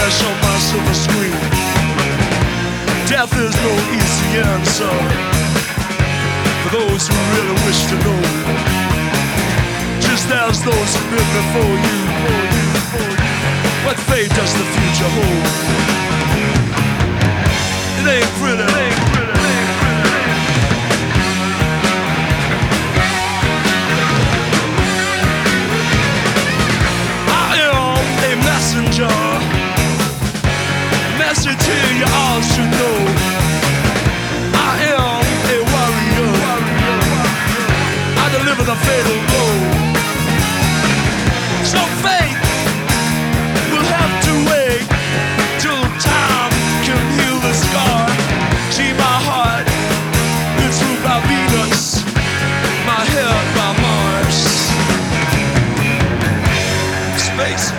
flash on my silver screen. Death is no easy answer for those who really wish to know. Just as those who've been before you. What fate does the future hold? It ain't pretty. It ain't pretty. It ain't pretty. I am a messenger. Message here you all should know. I am a warrior. I deliver the fatal blow. So fate will have to wait till time can heal the scar. See my heart, it's ruled by Venus, my head by Mars. Space.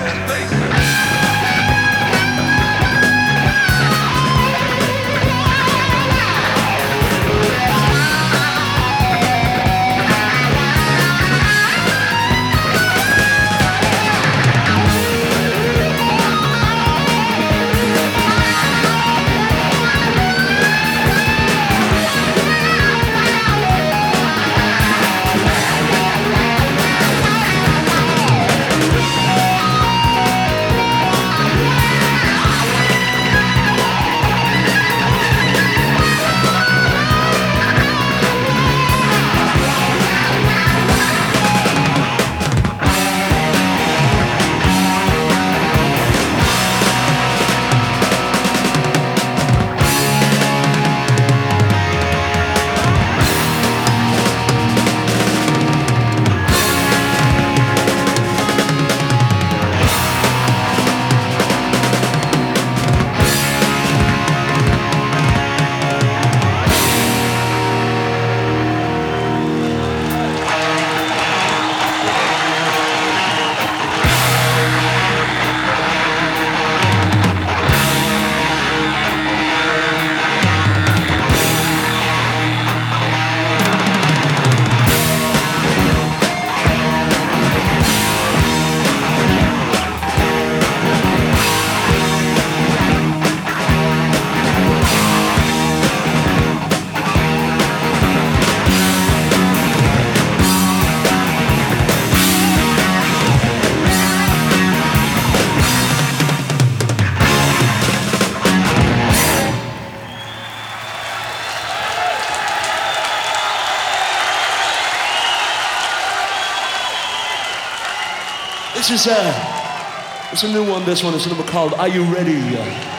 This is it's a new one. This one is a number called Are You Ready?